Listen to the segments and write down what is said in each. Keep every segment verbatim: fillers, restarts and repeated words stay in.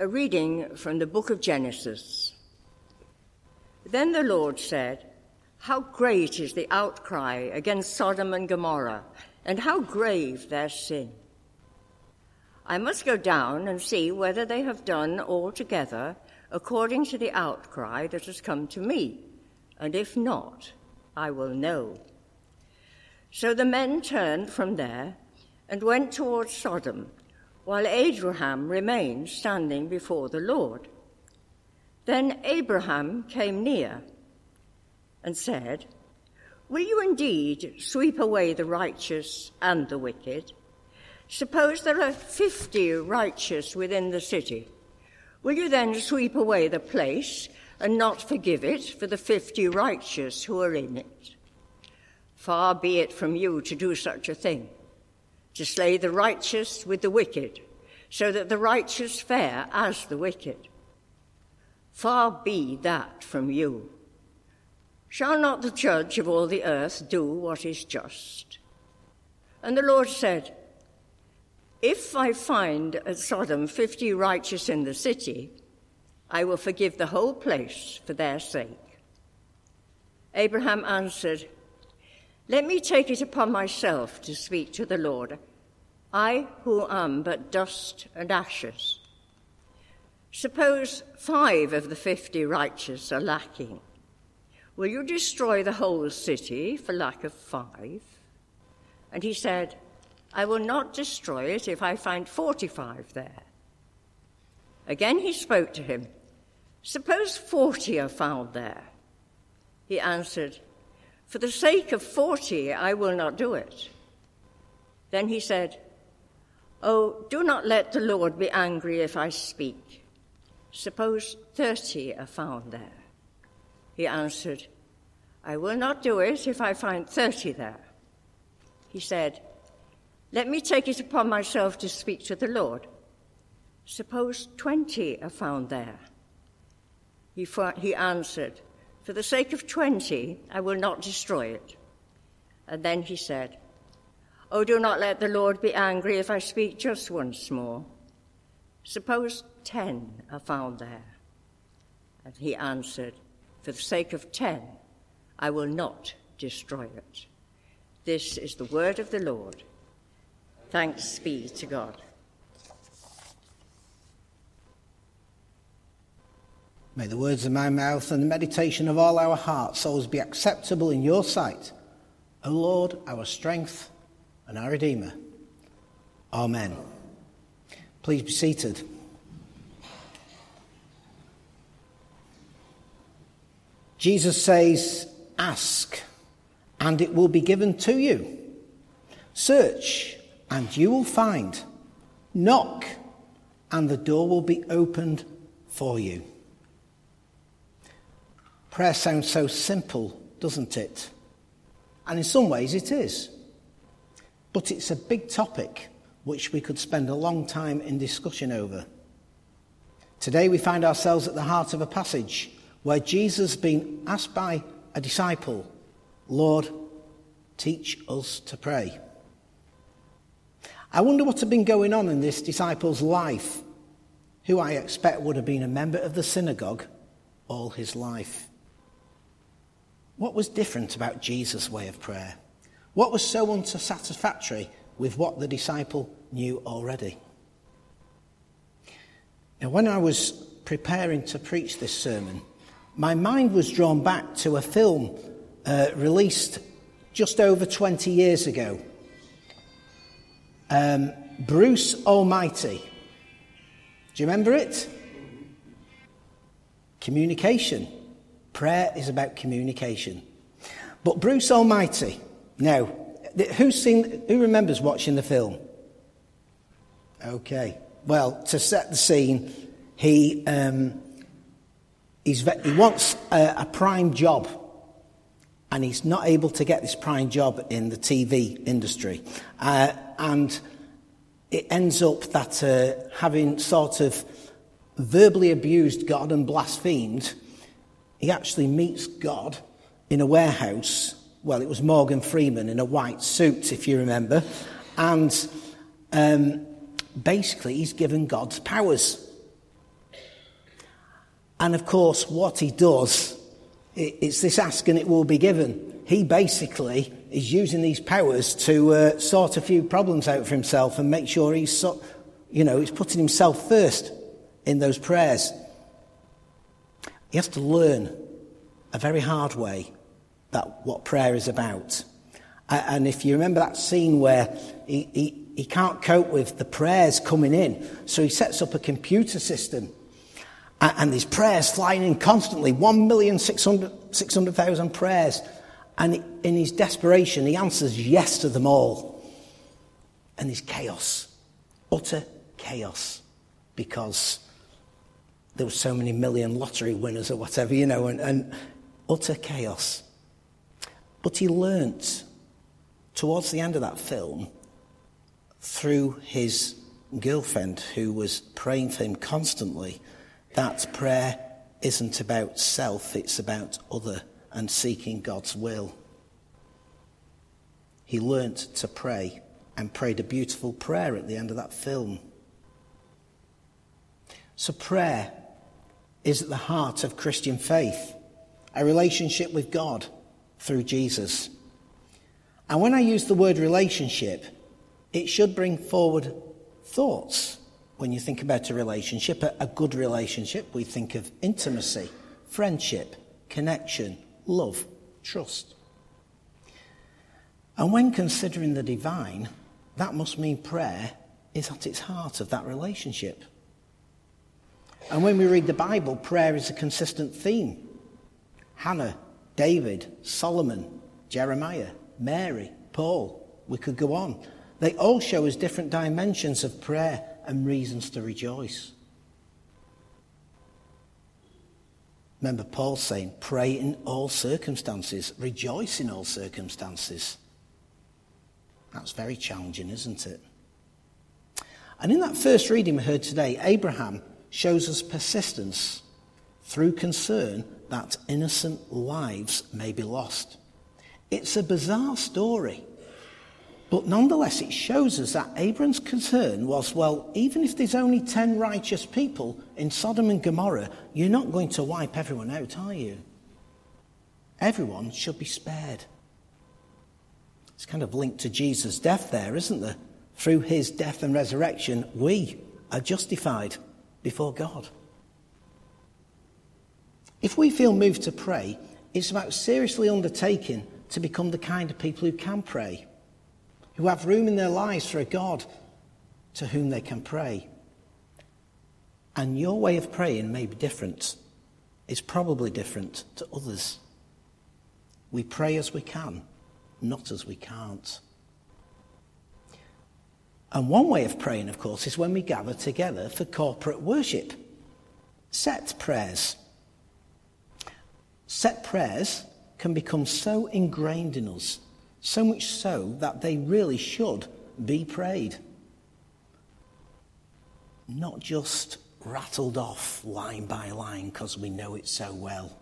A reading from the book of Genesis. Then the Lord said, "How great is the outcry against Sodom and Gomorrah, and how grave their sin. I must go down and see whether they have done altogether according to the outcry that has come to me, and if not, I will know." So the men turned from there and went towards Sodom, while Abraham remained standing before the Lord. Then Abraham came near and said, "Will you indeed sweep away the righteous and the wicked? Suppose there are fifty righteous within the city. Will you then sweep away the place and not forgive it for the fifty righteous who are in it? Far be it from you to do such a thing, to slay the righteous with the wicked, so that the righteous fare as the wicked. Far be that from you. Shall not the judge of all the earth do what is just?" And the Lord said, "If I find at Sodom fifty righteous in the city, I will forgive the whole place for their sake." Abraham answered, "Let me take it upon myself to speak to the Lord, I who am but dust and ashes. Suppose five of the fifty righteous are lacking. Will you destroy the whole city for lack of five?" And he said, "I will not destroy it if I find forty-five there." Again he spoke to him, "Suppose forty are found there." He answered, "For the sake of forty, I will not do it." Then he said, "Oh, do not let the Lord be angry if I speak. Suppose thirty are found there." He answered, "I will not do it if I find thirty there." He said, "Let me take it upon myself to speak to the Lord. Suppose twenty are found there." He, he answered, "For the sake of twenty, I will not destroy it." And then he said, "Oh, do not let the Lord be angry if I speak just once more. Suppose ten are found there." And he answered, "For the sake of ten, I will not destroy it." This is the word of the Lord. Thanks be to God. May the words of my mouth and the meditation of all our hearts always be acceptable in your sight, O Lord, our strength and our Redeemer. Amen. Please be seated. Jesus says, "Ask, and it will be given to you. Search, and you will find. Knock, and the door will be opened for you." Prayer sounds so simple, doesn't it? And in some ways it is. But it's a big topic which we could spend a long time in discussion over. Today we find ourselves at the heart of a passage where Jesus has been asked by a disciple, "Lord, teach us to pray." I wonder what had been going on in this disciple's life, who I expect would have been a member of the synagogue all his life. What was different about Jesus' way of prayer? What was so unsatisfactory with what the disciple knew already? Now, when I was preparing to preach this sermon, my mind was drawn back to a film uh, released just over twenty years ago. Um, Bruce Almighty. Do you remember it? Communication. Prayer is about communication. But Bruce Almighty. Now, who's seen? Who remembers watching the film? Okay. Well, to set the scene, he um, he's, he wants a, a prime job, and he's not able to get this prime job in the T V industry, uh, and it ends up that uh, having sort of verbally abused God and blasphemed, he actually meets God in a warehouse. Well, it was Morgan Freeman in a white suit, if you remember. And um, basically, he's given God's powers. And of course, what he does, it's this ask and it will be given. He basically is using these powers to uh, sort a few problems out for himself and make sure he's, so, you know, he's putting himself first in those prayers. He has to learn a very hard way that what prayer is about. And if you remember that scene where he, he, he can't cope with the prayers coming in, so he sets up a computer system. And, and these prayers flying in constantly, one million six hundred thousand prayers. And in his desperation, he answers yes to them all. And there's chaos, utter chaos, because there were so many million lottery winners or whatever, you know, and, and utter chaos. But he learnt towards the end of that film, through his girlfriend who was praying for him constantly, that prayer isn't about self, it's about other and seeking God's will. He learnt to pray and prayed a beautiful prayer at the end of that film. So prayer is at the heart of Christian faith, a relationship with God through Jesus. And when I use the word relationship, it should bring forward thoughts. When you think about a relationship, a good relationship, we think of intimacy, friendship, connection, love, trust. And when considering the divine, that must mean prayer is at its heart of that relationship. And when we read the Bible, prayer is a consistent theme. Hannah, David, Solomon, Jeremiah, Mary, Paul, we could go on. They all show us different dimensions of prayer and reasons to rejoice. Remember Paul saying, pray in all circumstances, rejoice in all circumstances. That's very challenging, isn't it? And in that first reading we heard today, Abraham shows us persistence through concern that innocent lives may be lost. It's a bizarre story, but nonetheless it shows us that Abraham's concern was, well, even if there's only ten righteous people in Sodom and Gomorrah, you're not going to wipe everyone out, are you? Everyone should be spared. It's kind of linked to Jesus' death there, isn't there? Through his death and resurrection, we are justified before God. If we feel moved to pray, it's about seriously undertaking to become the kind of people who can pray, who have room in their lives for a God to whom they can pray. And your way of praying may be different. It's probably different to others. We pray as we can, not as we can't. And one way of praying, of course, is when we gather together for corporate worship. Set prayers. Set prayers can become so ingrained in us, so much so that they really should be prayed. Not just rattled off line by line because we know it so well.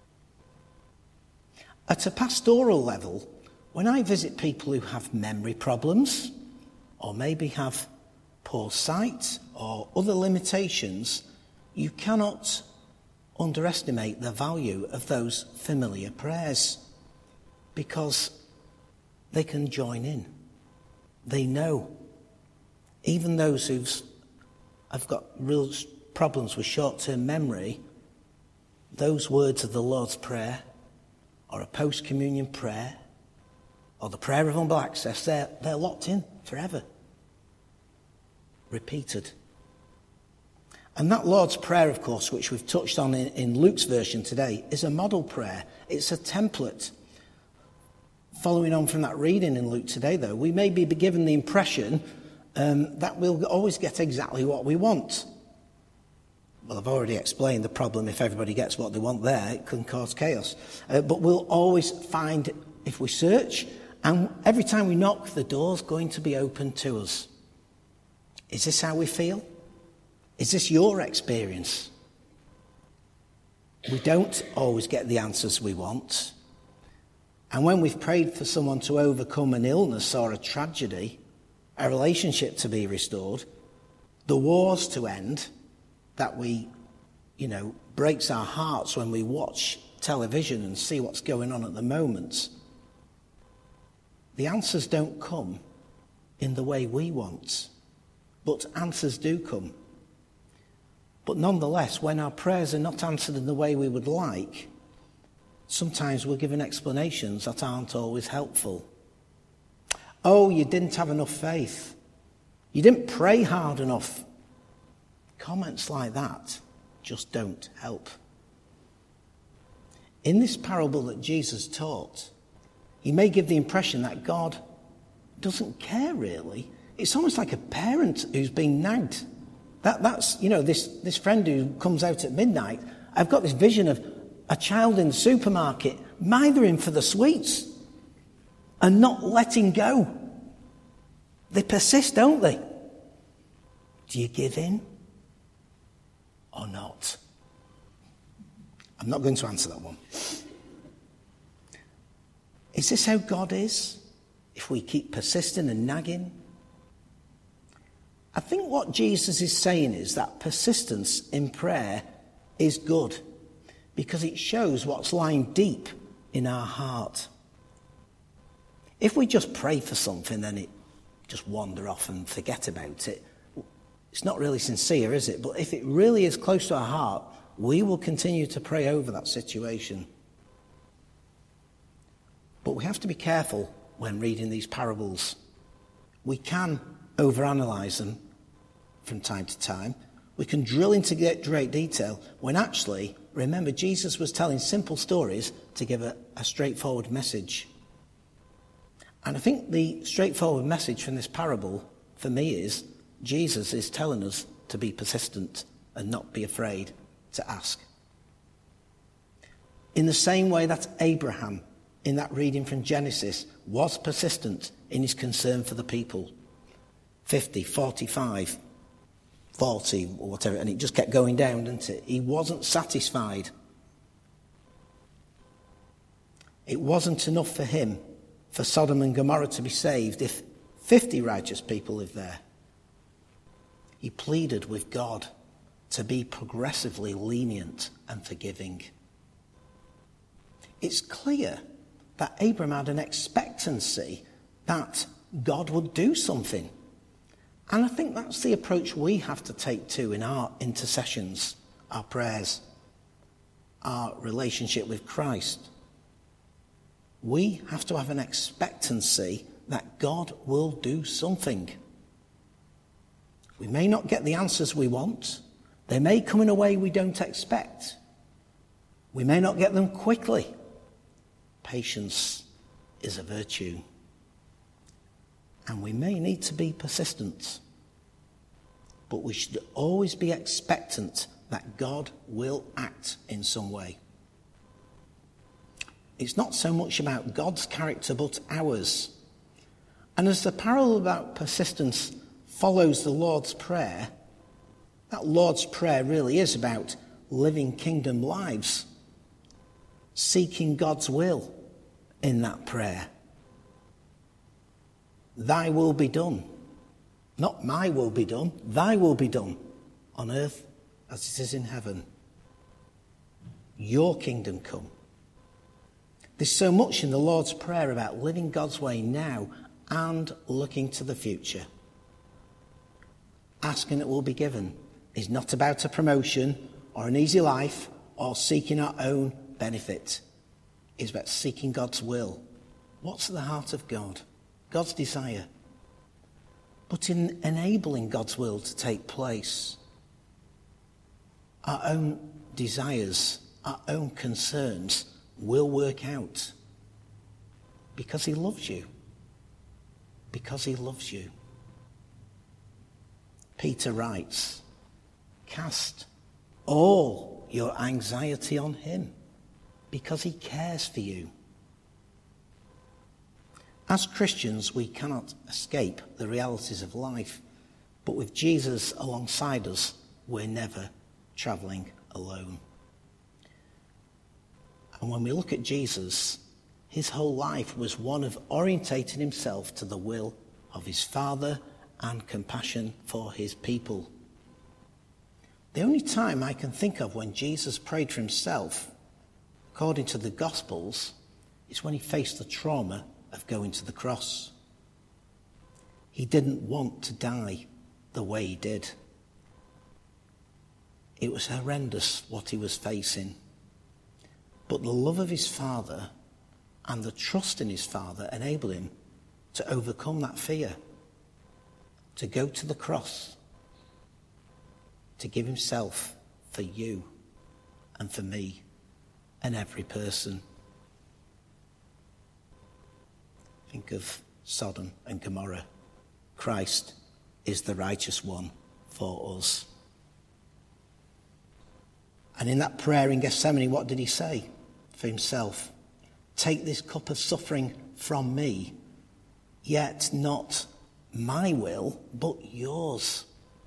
At a pastoral level, when I visit people who have memory problems, or maybe have poor sight or other limitations, you cannot underestimate the value of those familiar prayers, because they can join in. They know. Even those who have got real problems with short-term memory, those words of the Lord's Prayer, or a post-communion prayer, or the prayer of humble access, they're, they're locked in forever. Repeated. And that Lord's Prayer, of course, which we've touched on in, in Luke's version today, is a model prayer. It's a template. Following on from that reading in Luke today, though, we may be given the impression um, that we'll always get exactly what we want. Well, I've already explained the problem. If everybody gets what they want there, it can cause chaos. Uh, but we'll always find, if we search, and every time we knock, the door's going to be open to us. Is this how we feel? Is this your experience? We don't always get the answers we want. And when we've prayed for someone to overcome an illness or a tragedy, a relationship to be restored, the wars to end that we you know, breaks our hearts when we watch television and see what's going on at the moment. The answers don't come in the way we want, but answers do come. But nonetheless, when our prayers are not answered in the way we would like, sometimes we're given explanations that aren't always helpful. Oh, you didn't have enough faith. You didn't pray hard enough. Comments like that just don't help. In this parable that Jesus taught, he may give the impression that God doesn't care really. It's almost like a parent who's been nagged. That, that's, you know, this, this friend who comes out at midnight. I've got this vision of a child in the supermarket mithering for the sweets and not letting go. They persist, don't they? Do you give in or not? I'm not going to answer that one. Is this how God is? If we keep persisting and nagging? I think what Jesus is saying is that persistence in prayer is good because it shows what's lying deep in our heart. If we just pray for something, then it just wander off and forget about it. It's not really sincere, is it? But if it really is close to our heart, we will continue to pray over that situation. But we have to be careful when reading these parables. We can overanalyze them from time to time. We can drill into great detail when actually, remember, Jesus was telling simple stories to give a, a straightforward message. And I think the straightforward message from this parable, for me, is Jesus is telling us to be persistent and not be afraid to ask. In the same way that Abraham, in that reading from Genesis, was persistent in his concern for the people. fifty, forty-five, forty, or whatever, and it just kept going down, didn't it? He wasn't satisfied. It wasn't enough for him for Sodom and Gomorrah to be saved if fifty righteous people lived there. He pleaded with God to be progressively lenient and forgiving. It's clear that Abraham had an expectancy that God would do something. And I think that's the approach we have to take too in our intercessions, our prayers, our relationship with Christ. We have to have an expectancy that God will do something. We may not get the answers we want. They may come in a way we don't expect. We may not get them quickly. Patience is a virtue. And we may need to be persistent. But we should always be expectant that God will act in some way. It's not so much about God's character, but ours. And as the parable about persistence follows the Lord's Prayer, that Lord's Prayer really is about living kingdom lives, seeking God's will in that prayer. Thy will be done. Not my will be done. Thy will be done on earth as it is in heaven. Your kingdom come. There's so much in the Lord's Prayer about living God's way now and looking to the future. Asking it will be given is not about a promotion or an easy life or seeking our own benefit. It's about seeking God's will. What's at the heart of God? God's desire. But in enabling God's will to take place, our own desires, our own concerns will work out. Because he loves you. Because he loves you. Peter writes, cast all your anxiety on him because he cares for you. As Christians, we cannot escape the realities of life, but with Jesus alongside us, we're never travelling alone. And when we look at Jesus, his whole life was one of orientating himself to the will of his Father and compassion for his people. The only time I can think of when Jesus prayed for himself, according to the Gospels, is when he faced the trauma of going to the cross. He didn't want to die the way he did. It was horrendous what he was facing. But the love of his Father and the trust in his Father enabled him to overcome that fear, to go to the cross, to give himself for you and for me and every person. Think of Sodom and Gomorrah. Christ is the righteous one for us. And in that prayer in Gethsemane, what did he say for himself? Take this cup of suffering from me, yet not my will, but yours.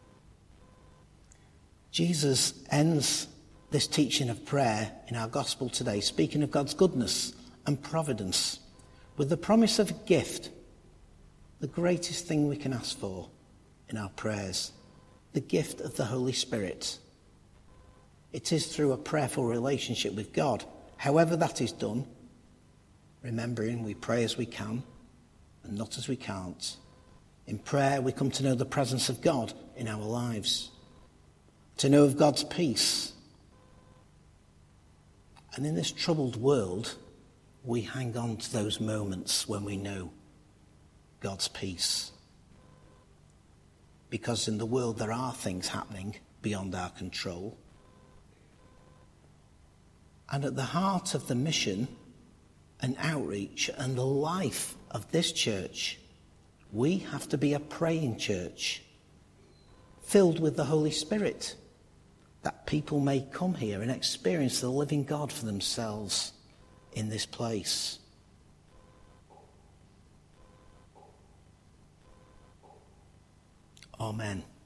Jesus ends this teaching of prayer in our gospel today, speaking of God's goodness and providence, with the promise of a gift, the greatest thing we can ask for in our prayers, the gift of the Holy Spirit. It is through a prayerful relationship with God. However that is done, remembering we pray as we can and not as we can't. In prayer, we come to know the presence of God in our lives, to know of God's peace. And in this troubled world, we hang on to those moments when we know God's peace. Because in the world there are things happening beyond our control. And at the heart of the mission and outreach and the life of this church, we have to be a praying church, filled with the Holy Spirit, that people may come here and experience the living God for themselves in this place. Amen.